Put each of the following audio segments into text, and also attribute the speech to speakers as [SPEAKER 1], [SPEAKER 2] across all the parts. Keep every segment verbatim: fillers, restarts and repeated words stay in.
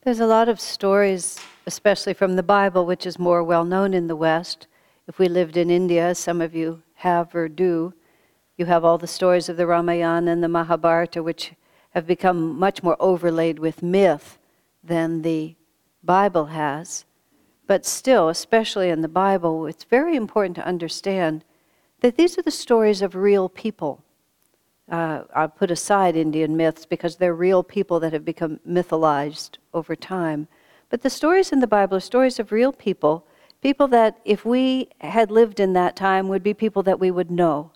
[SPEAKER 1] There's a lot of stories, especially from the Bible, which is more well known in the West. If we lived in India, as some of you have or do, you have all the stories of the Ramayana and the Mahabharata, which have become much more overlaid with myth than the Bible has. But still, especially in the Bible, it's very important to understand that these are the stories of real people. Uh, I'll put aside Indian myths because they're real people that have become mythologized over time. But the stories in the Bible are stories of real people, people that if we had lived in that time would be people that we would know.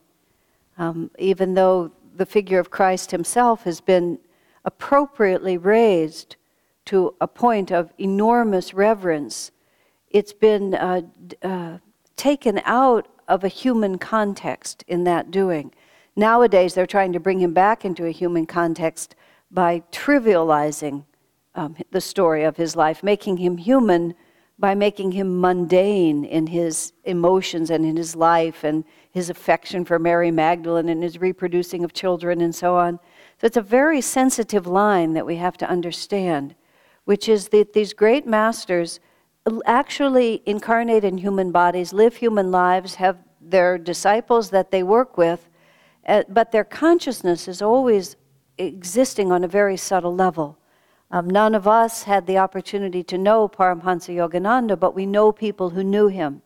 [SPEAKER 1] Um, even though the figure of Christ himself has been appropriately raised to a point of enormous reverence, it's been uh, uh, taken out of a human context in that doing. Nowadays, they're trying to bring him back into a human context by trivializing um, the story of his life, making him human by making him mundane in his emotions and in his life and his affection for Mary Magdalene and his reproducing of children and so on. So it's a very sensitive line that we have to understand, which is that these great masters actually incarnate in human bodies, live human lives, have their disciples that they work with, uh, but their consciousness is always existing on a very subtle level. Um, none of us had the opportunity to know Paramhansa Yogananda, but we know people who knew him.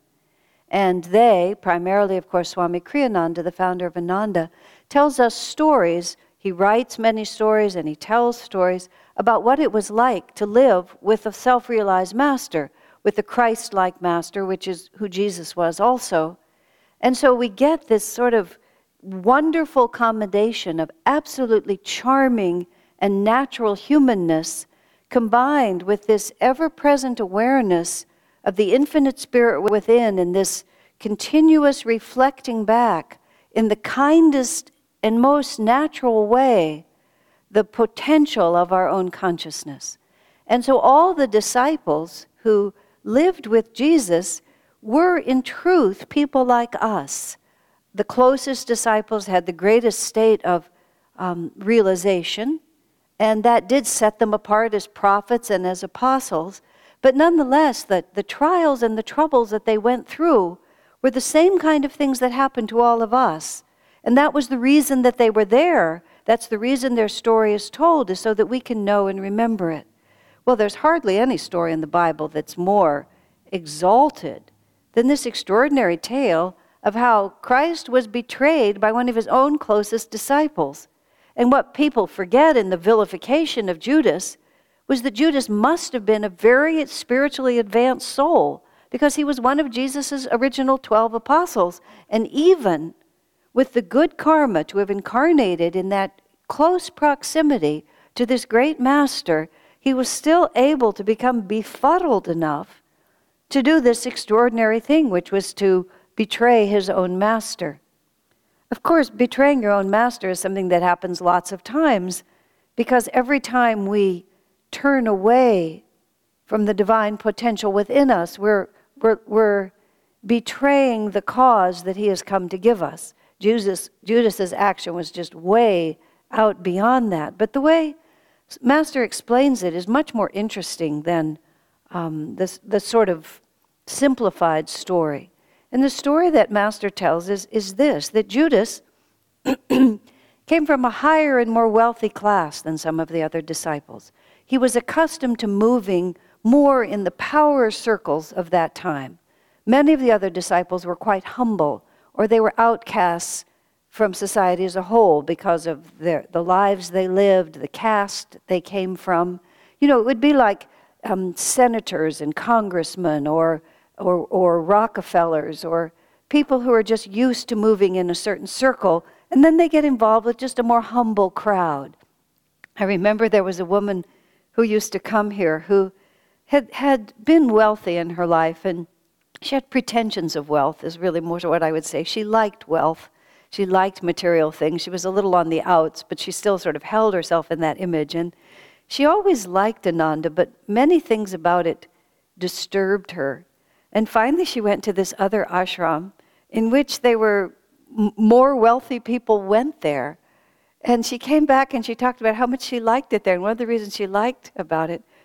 [SPEAKER 1] And they, primarily of course Swami Kriyananda, the founder of Ananda, tells us stories. He writes many stories and he tells stories about what it was like to live with a self-realized master, with a Christ-like master, which is who Jesus was also. And so we get this sort of wonderful combination of absolutely charming and natural humanness combined with this ever-present awareness of the infinite spirit within and this continuous reflecting back in the kindest and most natural way the potential of our own consciousness. And so all the disciples who lived with Jesus were in truth people like us. The closest disciples had the greatest state of um, realization, and that did set them apart as prophets and as apostles. But nonetheless, the, the trials and the troubles that they went through were the same kind of things that happened to all of us. And that was the reason that they were there. That's the reason their story is told, is so that we can know and remember it. Well, there's hardly any story in the Bible that's more exalted than this extraordinary tale of how Christ was betrayed by one of his own closest disciples. And what people forget in the vilification of Judas was that Judas must have been a very spiritually advanced soul because he was one of Jesus' original twelve apostles. And even with the good karma to have incarnated in that close proximity to this great master, he was still able to become befuddled enough to do this extraordinary thing, which was to betray his own master. Of course, betraying your own master is something that happens lots of times because every time we turn away from the divine potential within us, we're, we're, we're betraying the cause that he has come to give us. Judas, Judas's action was just way out beyond that. But the way Master explains it is much more interesting than um, this, the sort of simplified story. And the story that Master tells is, is this, that Judas came from a higher and more wealthy class than some of the other disciples. He was accustomed to moving more in the power circles of that time. Many of the other disciples were quite humble, or they were outcasts from society as a whole because of their, the lives they lived, the caste they came from. You know, it would be like um, senators and congressmen or Or, or Rockefellers, or people who are just used to moving in a certain circle, and then they get involved with just a more humble crowd. I remember there was a woman who used to come here who had, had been wealthy in her life, and she had pretensions of wealth, is really more what I would say. She liked wealth. She liked material things. She was a little on the outs, but she still sort of held herself in that image. And she always liked Ananda, but many things about it disturbed her. And finally she went to this other ashram in which they were m- more wealthy people went there. And she came back and she talked about how much she liked it there. And one of the reasons she liked about it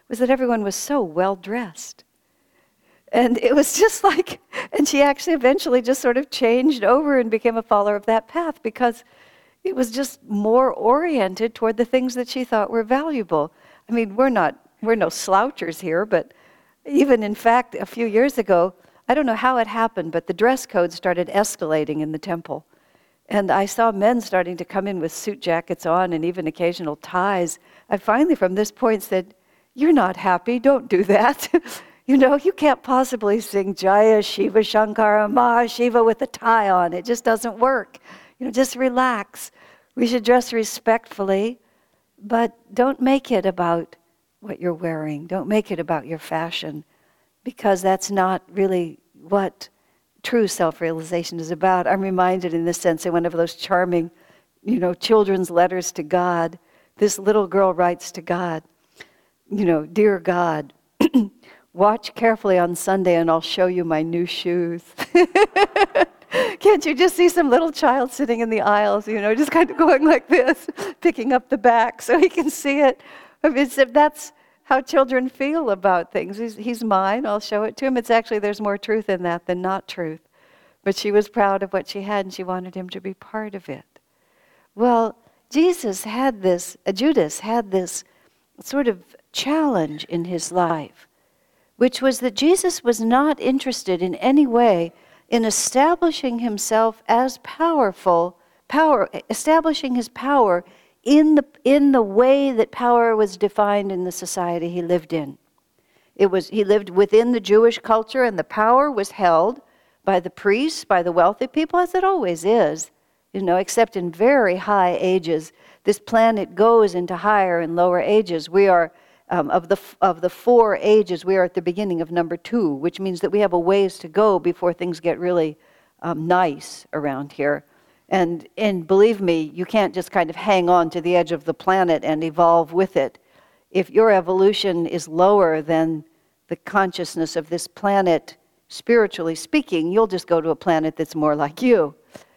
[SPEAKER 1] was that everyone was so well dressed. And it was just like, and she actually eventually just sort of changed over and became a follower of that path because it was just more oriented toward the things that she thought were valuable. I mean, we're not, we're no slouchers here, but even in fact, a few years ago, I don't know how it happened, but the dress code started escalating in the temple. And I saw men starting to come in with suit jackets on and even occasional ties. I finally, from this point, said, "You're not happy, don't do that." You know, you can't possibly sing Jaya Shiva Shankara Maha Shiva with a tie on. It just doesn't work. You know, just relax. We should dress respectfully, but don't make it about what you're wearing. Don't make it about your fashion, because that's not really what true self-realization is about. I'm reminded in this sense in one of those charming, you know, children's letters to God. This little girl writes to God, you know, "Dear God, watch carefully on Sunday and I'll show you my new shoes." Can't you just see some little child sitting in the aisles, you know, just kind of going like this, picking up the back so he can see it? I mean, it's, that's how children feel about things. He's, he's mine, I'll show it to him. It's actually, there's more truth in that than not truth. But she was proud of what she had and she wanted him to be part of it. Well, Jesus had this, uh, Judas had this sort of challenge in his life, which was that Jesus was not interested in any way in establishing himself as powerful, power, establishing his power in the, in the way that power was defined in the society he lived in. It was, he lived within the Jewish culture, and the power was held by the priests, by the wealthy people, as it always is, you know, except in very high ages. This planet goes into higher and lower ages. We are Um, of the of the four ages, we are at the beginning of number two, which means that we have a ways to go before things get really um, nice around here. And and believe me, you can't just kind of hang on to the edge of the planet and evolve with it. If your evolution is lower than the consciousness of this planet, spiritually speaking, you'll just go to a planet that's more like you.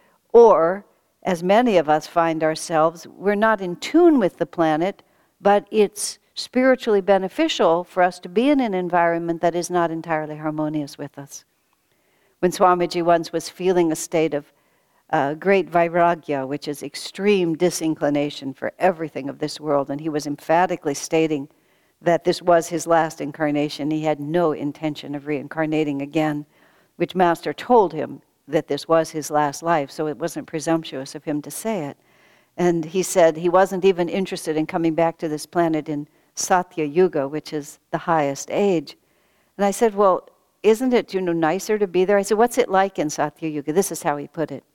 [SPEAKER 1] Or, as many of us find ourselves, we're not in tune with the planet, but it's spiritually beneficial for us to be in an environment that is not entirely harmonious with us. When Swamiji once was feeling a state of uh, great vairagya, which is extreme disinclination for everything of this world, and he was emphatically stating that this was his last incarnation, he had no intention of reincarnating again, which Master told him that this was his last life, so it wasn't presumptuous of him to say it. And he said he wasn't even interested in coming back to this planet in Satya Yuga, which is the highest age. And I said, well, isn't it, you know, nicer to be there? I said, what's it like in Satya Yuga? This is how he put it.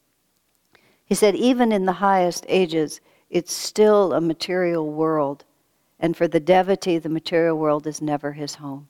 [SPEAKER 1] He said, even in the highest ages, it's still a material world. And for the devotee, the material world is never his home.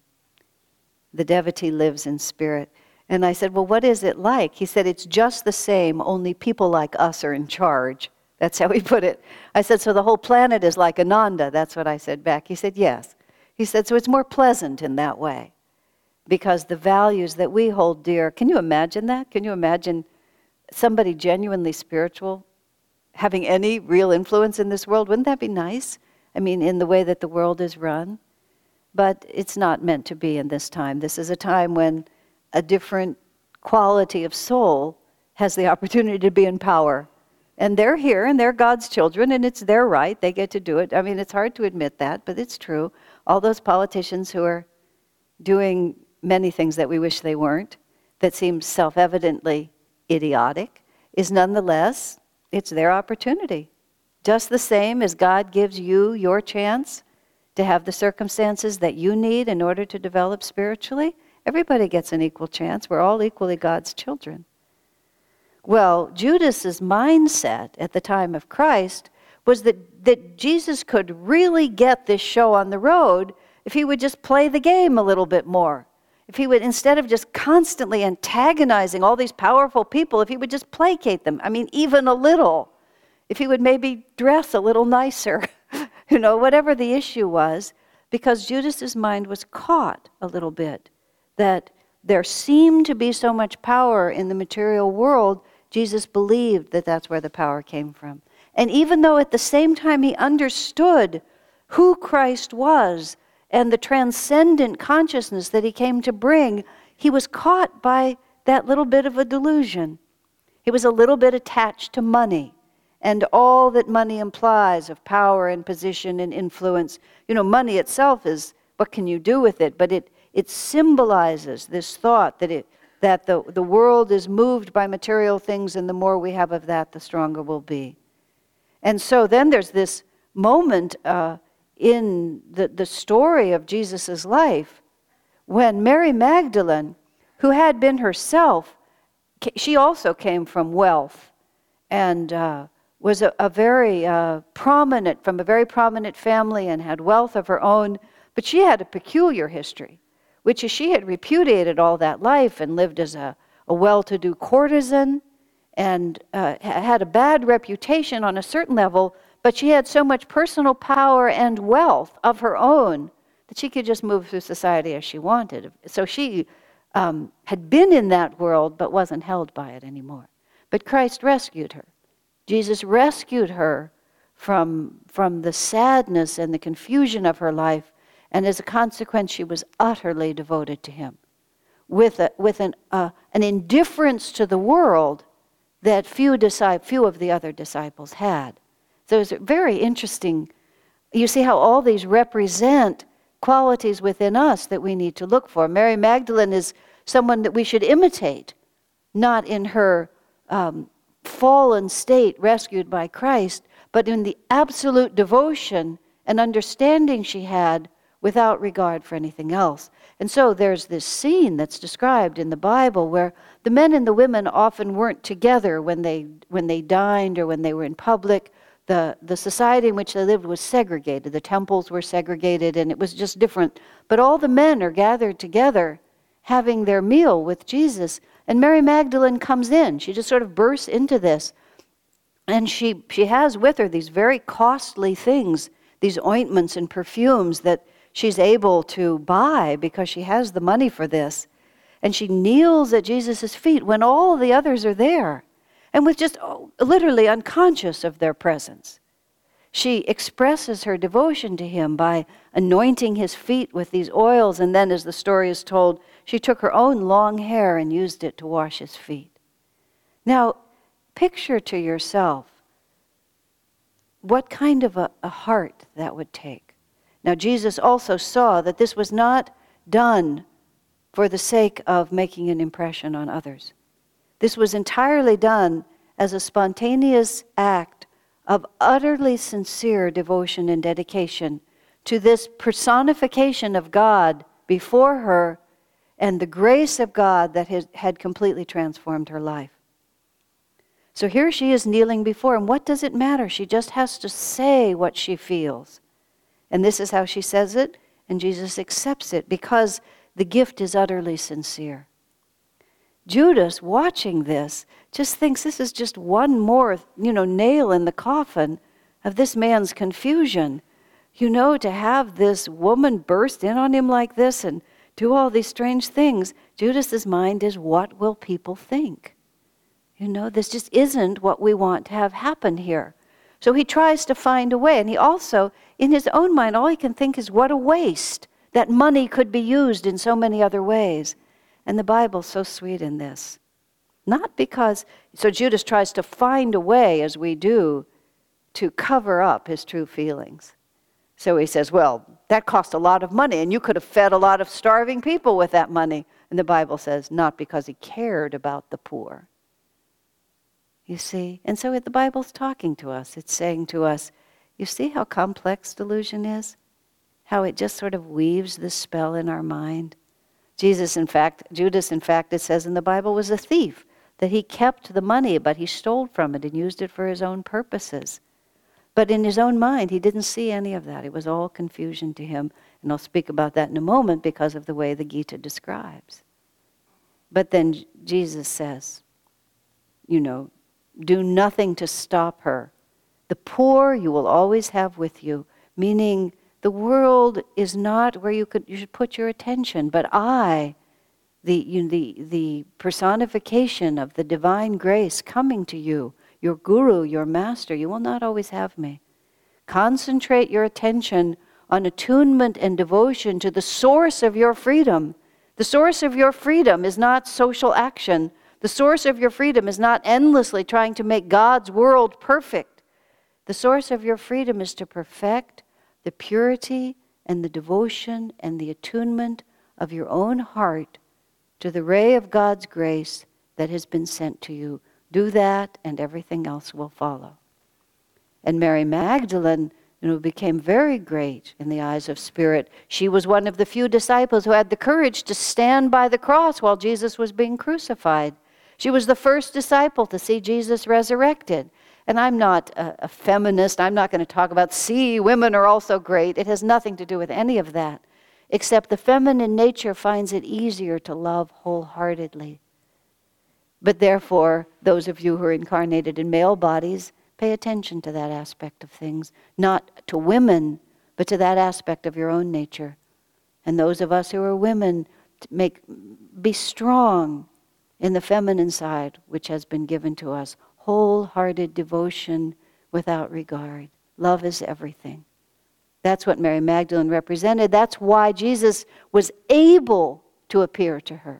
[SPEAKER 1] The devotee lives in spirit. And I said, well, what is it like? He said, it's just the same, only people like us are in charge. That's how he put it. I said, so the whole planet is like Ananda. That's what I said back. He said, yes. He said, so it's more pleasant in that way, because the values that we hold dear, can you imagine that? Can you imagine somebody genuinely spiritual having any real influence in this world? Wouldn't that be nice? I mean, in the way that the world is run. But it's not meant to be in this time. This is a time when a different quality of soul has the opportunity to be in power. And they're here, and they're God's children, and it's their right. They get to do it. I mean, it's hard to admit that, but it's true. All those politicians who are doing many things that we wish they weren't, that seem self-evidently idiotic, is nonetheless, it's their opportunity. Just the same as God gives you your chance to have the circumstances that you need in order to develop spiritually, everybody gets an equal chance. We're all equally God's children. Well, Judas's mindset at the time of Christ was that, that Jesus could really get this show on the road if he would just play the game a little bit more. If he would, instead of just constantly antagonizing all these powerful people, if he would just placate them, I mean, even a little. If he would maybe dress a little nicer, you know, whatever the issue was, because Judas's mind was caught a little bit, that there seemed to be so much power in the material world. Jesus believed that that's where the power came from. And even though at the same time he understood who Christ was and the transcendent consciousness that he came to bring, he was caught by that little bit of a delusion. He was a little bit attached to money and all that money implies of power and position and influence. You know, money itself is, what can you do with it? But it, it symbolizes this thought that, it, that the, the world is moved by material things, and the more we have of that, the stronger we'll be. And so then there's this moment uh, in the, the story of Jesus' life when Mary Magdalene, who had been herself, she also came from wealth and uh, was a, a very uh, prominent, from a very prominent family and had wealth of her own, but she had a peculiar history, which is she had repudiated all that life and lived as a, a well-to-do courtesan and uh, had a bad reputation on a certain level, but she had so much personal power and wealth of her own that she could just move through society as she wanted. So she um, had been in that world but wasn't held by it anymore. But Christ rescued her. Jesus rescued her from, from the sadness and the confusion of her life, and as a consequence she was utterly devoted to him, with, a, with an, uh, an indifference to the world that few, disci- few of the other disciples had. So it's very interesting. You see how all these represent qualities within us that we need to look for. Mary Magdalene is someone that we should imitate, not in her um, fallen state rescued by Christ, but in the absolute devotion and understanding she had without regard for anything else. And so there's this scene that's described in the Bible where the men and the women often weren't together when they when they dined or when they were in public. The, the society in which they lived was segregated. The temples were segregated, and it was just different. But all the men are gathered together having their meal with Jesus. And Mary Magdalene comes in. She just sort of bursts into this. And she, she has with her these very costly things, these ointments and perfumes that she's able to buy because she has the money for this. And she kneels at Jesus' feet when all the others are there, and with just oh, literally unconscious of their presence. She expresses her devotion to him by anointing his feet with these oils, and then, as the story is told, she took her own long hair and used it to wash his feet. Now, picture to yourself what kind of a, a heart that would take. Now, Jesus also saw that this was not done for the sake of making an impression on others. This was entirely done as a spontaneous act of utterly sincere devotion and dedication to this personification of God before her and the grace of God that has, had completely transformed her life. So here she is kneeling before him. What does it matter? She just has to say what she feels. And this is how she says it, and Jesus accepts it because the gift is utterly sincere. Judas, watching this, just thinks this is just one more, you know, nail in the coffin of this man's confusion. You know, to have this woman burst in on him like this and do all these strange things, Judas's mind is, what will people think? You know, this just isn't what we want to have happen here. So he tries to find a way, and he also, in his own mind, all he can think is, what a waste. That money could be used in so many other ways. And the Bible's so sweet in this. Not because, so Judas tries to find a way, as we do, to cover up his true feelings. So he says, well, that cost a lot of money, and you could have fed a lot of starving people with that money. And the Bible says, not because he cared about the poor. You see? And so the Bible's talking to us. It's saying to us, you see how complex delusion is? How it just sort of weaves this spell in our mind? Jesus, in fact, Judas, in fact, it says in the Bible, was a thief, that he kept the money, but he stole from it and used it for his own purposes. But in his own mind, he didn't see any of that. It was all confusion to him. And I'll speak about that in a moment because of the way the Gita describes. But then Jesus says, you know, do nothing to stop her. The poor you will always have with you, meaning the world is not where you could you should put your attention, but I, the you know, the the personification of the divine grace coming to you, your guru, your master, you will not always have me. Concentrate your attention on attunement and devotion to the source of your freedom. The source of your freedom is not social action. The source of your freedom is not endlessly trying to make God's world perfect. The source of your freedom is to perfect the purity and the devotion and the attunement of your own heart to the ray of God's grace that has been sent to you. Do that and everything else will follow. And Mary Magdalene, you know, became very great in the eyes of Spirit. She was one of the few disciples who had the courage to stand by the cross while Jesus was being crucified. She was the first disciple to see Jesus resurrected. And I'm not a, a feminist. I'm not going to talk about, see, women are also great. It has nothing to do with any of that, except the feminine nature finds it easier to love wholeheartedly. But therefore, those of you who are incarnated in male bodies, pay attention to that aspect of things, not to women, but to that aspect of your own nature. And those of us who are women, make, be strong in the feminine side which has been given to us. Wholehearted devotion without regard. Love is everything. That's what Mary Magdalene represented. That's why Jesus was able to appear to her,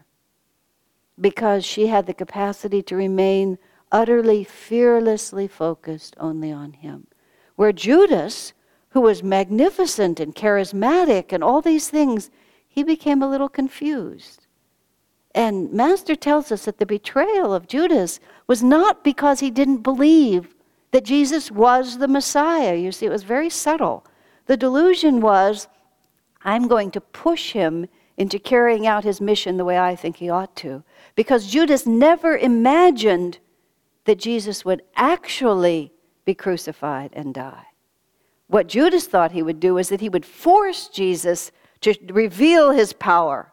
[SPEAKER 1] because she had the capacity to remain utterly, fearlessly focused only on him. Where Judas, who was magnificent and charismatic and all these things, he became a little confused. And Master tells us that the betrayal of Judas was not because he didn't believe that Jesus was the Messiah. You see, it was very subtle. The delusion was, I'm going to push him into carrying out his mission the way I think he ought to. Because Judas never imagined that Jesus would actually be crucified and die. What Judas thought he would do is that he would force Jesus to reveal his power.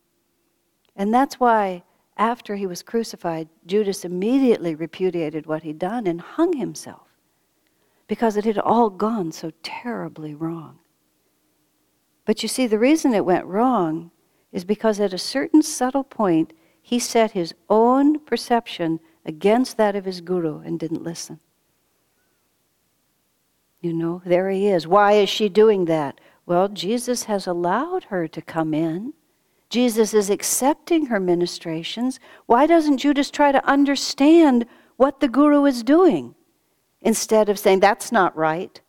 [SPEAKER 1] And that's why after he was crucified, Judas immediately repudiated what he'd done and hung himself, because it had all gone so terribly wrong. But you see, the reason it went wrong is because at a certain subtle point, he set his own perception against that of his guru and didn't listen. You know, there he is. Why is she doing that? Well, Jesus has allowed her to come in. Jesus is accepting her ministrations. Why doesn't Judas try to understand what the guru is doing instead of saying, that's not right?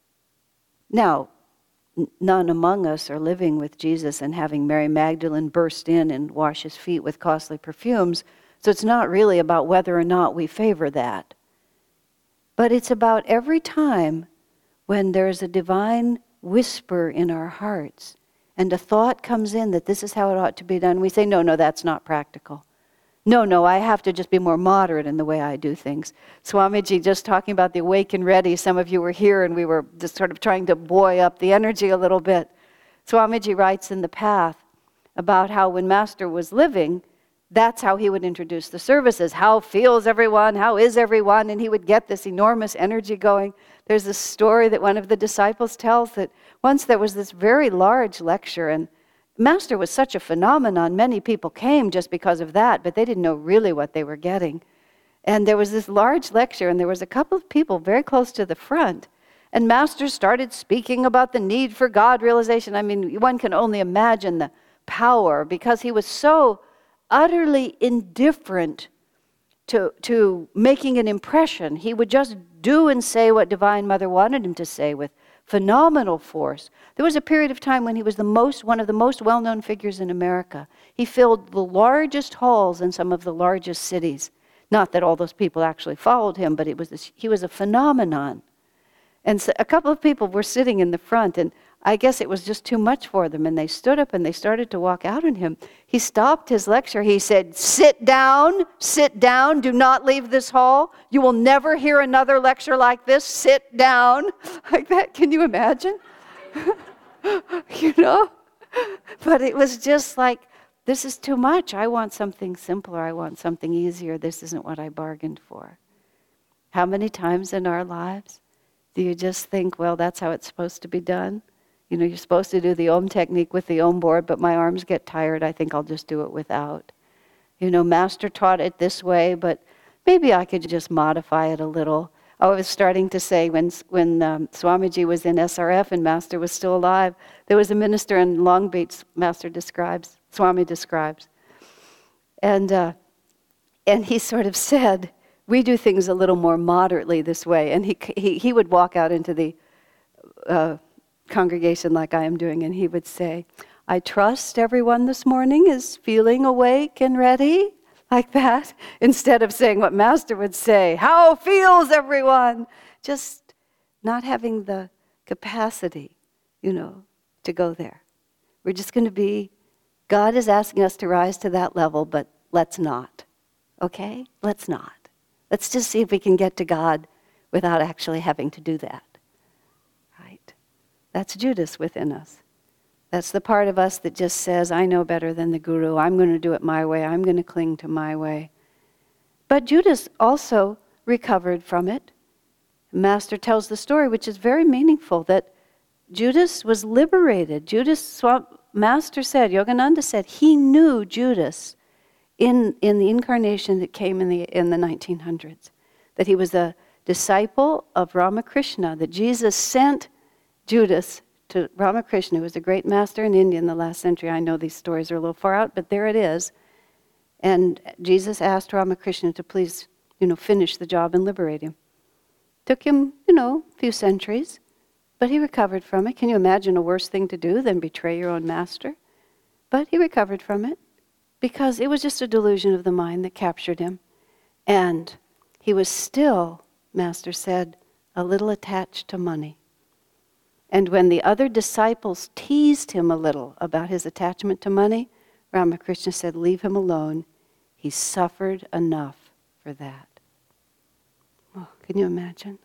[SPEAKER 1] Now, n- none among us are living with Jesus and having Mary Magdalene burst in and wash his feet with costly perfumes, so it's not really about whether or not we favor that. But it's about every time when there's a divine whisper in our hearts and a thought comes in that this is how it ought to be done, we say, no, no, that's not practical. No, no, I have to just be more moderate in the way I do things. Swamiji, just talking about the awake and ready, some of you were here and we were just sort of trying to buoy up the energy a little bit. Swamiji writes in The Path about how when Master was living, that's how he would introduce the services. How feels everyone? How is everyone? And he would get this enormous energy going. There's this story that one of the disciples tells that once there was this very large lecture, and Master was such a phenomenon. Many people came just because of that, but they didn't know really what they were getting. And there was this large lecture, and there was a couple of people very close to the front. And Master started speaking about the need for God realization. I mean, one can only imagine the power, because he was so utterly indifferent to, to making an impression. He would just do and say what Divine Mother wanted him to say with phenomenal force. There was a period of time when he was the most, one of the most well-known figures in America. He filled the largest halls in some of the largest cities. Not that all those people actually followed him, but it was this, he was a phenomenon. And so a couple of people were sitting in the front, and I guess it was just too much for them, and they stood up and they started to walk out on him. He stopped his lecture. He said, sit down, sit down, do not leave this hall. You will never hear another lecture like this. Sit down. Like that, can you imagine? You know? But it was just like, this is too much. I want something simpler. I want something easier. This isn't what I bargained for. How many times in our lives do you just think, well, that's how it's supposed to be done? You know, you're supposed to do the Om technique with the Om board, but my arms get tired. I think I'll just do it without. You know, Master taught it this way, but maybe I could just modify it a little. I was starting to say when when um, Swamiji was in S R F and Master was still alive, there was a minister in Long Beach, Master describes, Swami describes. And, uh, and he sort of said, we do things a little more moderately this way. And he, he, he would walk out into the uh, congregation like I am doing, and he would say, I trust everyone this morning is feeling awake and ready, like that, instead of saying what Master would say, how feels everyone? Just not having the capacity, you know, to go there. We're just going to be, God is asking us to rise to that level, but let's not, okay? Let's not. Let's just see if we can get to God without actually having to do that, right? That's Judas within us. That's the part of us that just says, I know better than the Guru. I'm going to do it my way. I'm going to cling to my way. But Judas also recovered from it. Master tells the story, which is very meaningful, that Judas was liberated. Judas, Master said, Yogananda said, he knew Judas in, in the incarnation that came in the, in the nineteen hundreds. That he was a disciple of Ramakrishna, that Jesus sent Judas to Ramakrishna, who was a great master in India in the last century. I know these stories are a little far out, but there it is. And Jesus asked Ramakrishna to please, you know, finish the job and liberate him. Took him, you know, a few centuries, but he recovered from it. Can you imagine a worse thing to do than betray your own master? But he recovered from it because it was just a delusion of the mind that captured him. And he was still, Master said, a little attached to money. And when the other disciples teased him a little about his attachment to money, Ramakrishna said, leave him alone. He suffered enough for that. Oh, can you imagine?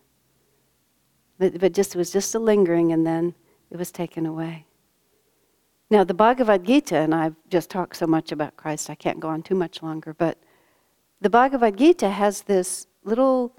[SPEAKER 1] But, but just, it was just a lingering, and then it was taken away. Now, the Bhagavad Gita, and I've just talked so much about Christ, I can't go on too much longer, but the Bhagavad Gita has this little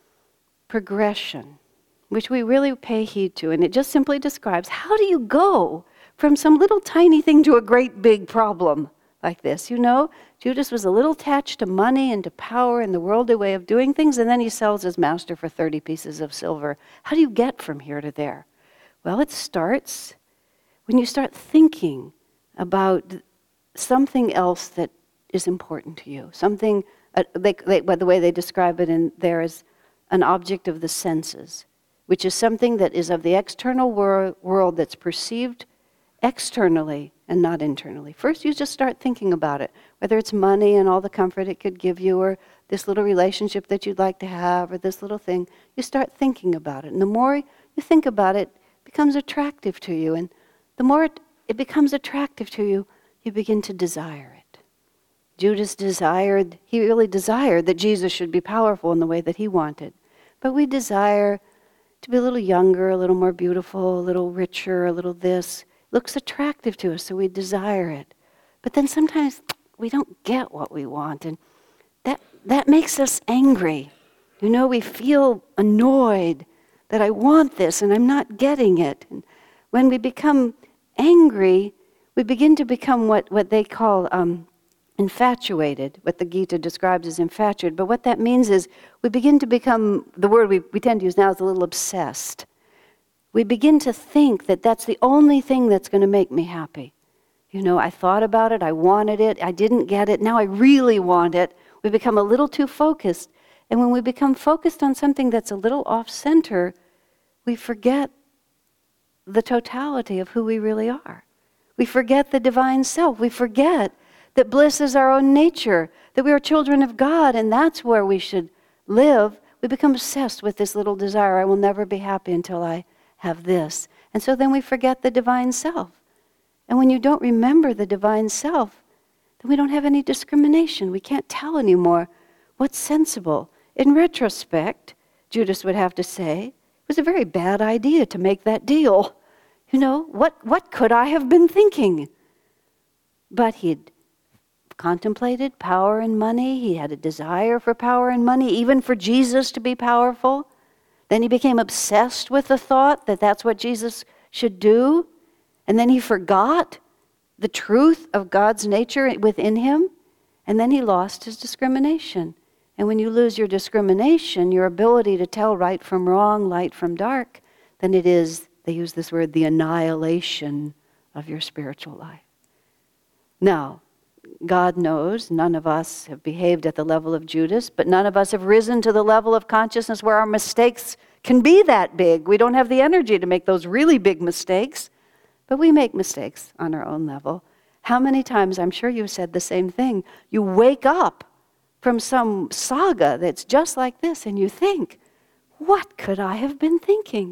[SPEAKER 1] progression which we really pay heed to. And it just simply describes, how do you go from some little tiny thing to a great big problem like this? You know, Judas was a little attached to money and to power and the worldly way of doing things, and then he sells his master for thirty pieces of silver. How do you get from here to there? Well, it starts when you start thinking about something else that is important to you. Something, uh, they, they, by the way they describe it in there is an object of the senses, which is something that is of the external wor- world that's perceived externally and not internally. First, you just start thinking about it, whether it's money and all the comfort it could give you, or this little relationship that you'd like to have, or this little thing. You start thinking about it. And the more you think about it, it becomes attractive to you. And the more it, it becomes attractive to you, you begin to desire it. Judas desired, he really desired that Jesus should be powerful in the way that he wanted. But we desire to be a little younger, a little more beautiful, a little richer, a little this. It looks attractive to us, so we desire it. But then sometimes we don't get what we want, and that, that makes us angry. You know, we feel annoyed that I want this and I'm not getting it. And when we become angry, we begin to become what, what they call um, infatuated, what the Gita describes as infatuated. But what that means is we begin to become, the word we, we tend to use now is a little obsessed. We begin to think that that's the only thing that's going to make me happy. You know, I thought about it, I wanted it, I didn't get it, now I really want it. We become a little too focused. And when we become focused on something that's a little off-center, we forget the totality of who we really are. We forget the divine self. We forget that bliss is our own nature, that we are children of God, and that's where we should live. We become obsessed with this little desire. I will never be happy until I have this. And so then we forget the divine self. And when you don't remember the divine self, then we don't have any discrimination. We can't tell anymore what's sensible. In retrospect, Judas would have to say, it was a very bad idea to make that deal. You know, what, what could I have been thinking? But he'd contemplated power and money. He had a desire for power and money, even for Jesus to be powerful. Then he became obsessed with the thought that that's what Jesus should do. And then he forgot the truth of God's nature within him. And then he lost his discrimination. And when you lose your discrimination, your ability to tell right from wrong, light from dark, then it is, they use this word, the annihilation of your spiritual life. Now, God knows none of us have behaved at the level of Judas, but none of us have risen to the level of consciousness where our mistakes can be that big. We don't have the energy to make those really big mistakes, but we make mistakes on our own level. How many times, I'm sure you said the same thing, you wake up from some saga that's just like this and you think, what could I have been thinking?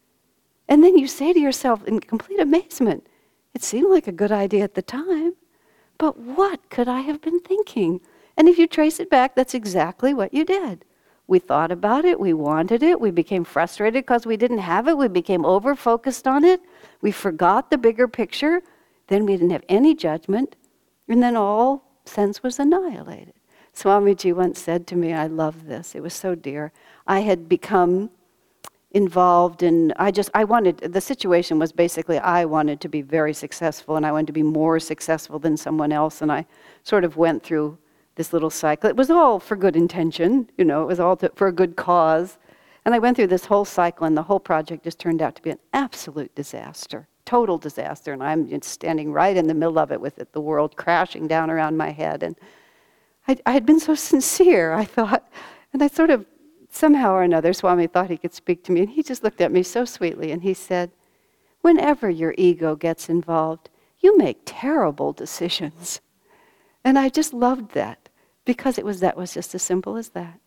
[SPEAKER 1] And then you say to yourself in complete amazement, it seemed like a good idea at the time, but what could I have been thinking? And if you trace it back, that's exactly what you did. We thought about it, we wanted it, we became frustrated because we didn't have it, we became over-focused on it, we forgot the bigger picture, then we didn't have any judgment, and then all sense was annihilated. Swamiji once said to me, I love this, it was so dear, I had become involved in, I just, I wanted, the situation was basically I wanted to be very successful and I wanted to be more successful than someone else, and I sort of went through this little cycle. It was all for good intention, you know, it was all to, for a good cause. And I went through this whole cycle and the whole project just turned out to be an absolute disaster, total disaster. And I'm just standing right in the middle of it with it, the world crashing down around my head. And I, I had been so sincere, I thought, and I sort of, somehow or another, Swami thought he could speak to me, and he just looked at me so sweetly, and he said, whenever your ego gets involved, you make terrible decisions. And I just loved that, because it was that was just as simple as that.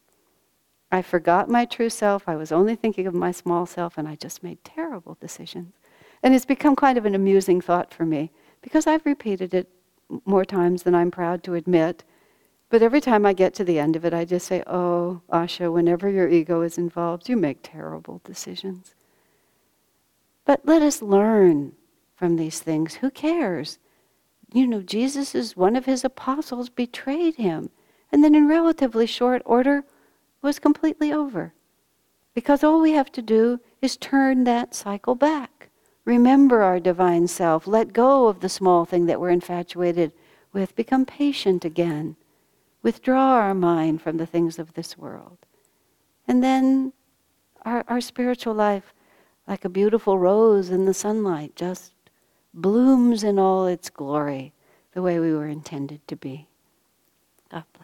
[SPEAKER 1] I forgot my true self, I was only thinking of my small self, and I just made terrible decisions. And it's become kind of an amusing thought for me, because I've repeated it more times than I'm proud to admit. But every time I get to the end of it, I just say, oh, Asha, whenever your ego is involved, you make terrible decisions. But let us learn from these things. Who cares? You know, Jesus, is one of his apostles, betrayed him. And then in relatively short order, was completely over. Because all we have to do is turn that cycle back. Remember our divine self. Let go of the small thing that we're infatuated with. Become patient again. Withdraw our mind from the things of this world. And then our, our spiritual life, like a beautiful rose in the sunlight, just blooms in all its glory, the way we were intended to be. God bless.